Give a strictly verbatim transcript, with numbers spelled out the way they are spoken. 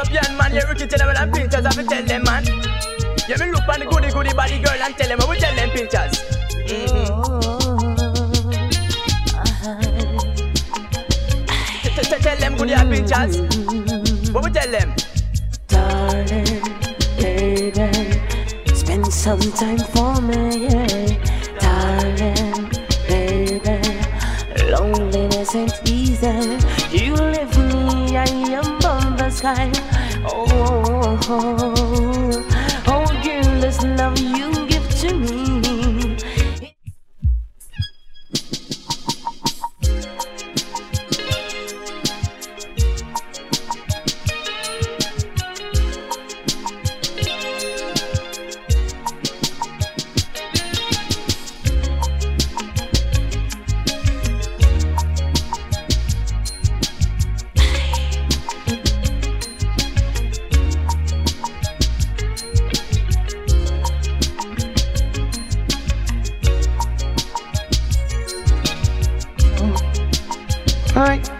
Scorpion man, you rookie tell them and pictures, I fi tell them man. Yeah, me look on the goody goody body girl and tell them, I will tell them pictures. Mm-hmm. Tell them goody pictures. What we tell them? Darling, baby, spend some time for me, yeah. Darling, baby, loneliness ain't easy. You lift me, I am on the sky. Oh, oh, oh, oh, girl, love you give to me. Alright.